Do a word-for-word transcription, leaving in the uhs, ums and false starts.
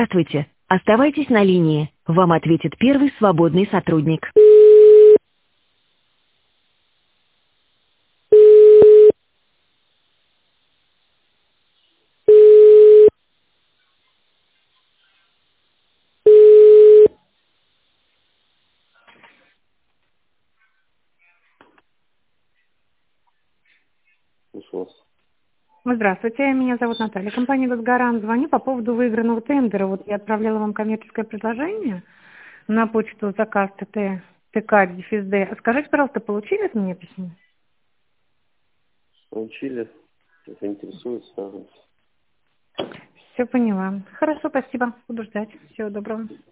Здравствуйте. Оставайтесь на линии. Вам ответит первый свободный сотрудник. Слушаю вас. Здравствуйте, меня зовут Наталья, компания «Газгарант». Звоню по поводу выигранного тендера. Вот я отправляла вам коммерческое предложение на почту заказ ТТ, ТК, дефис Д. Скажите, пожалуйста, получили от меня письмо? Научили. Если интересует, сразу. Все поняла. Хорошо, спасибо. Буду ждать. Всего доброго.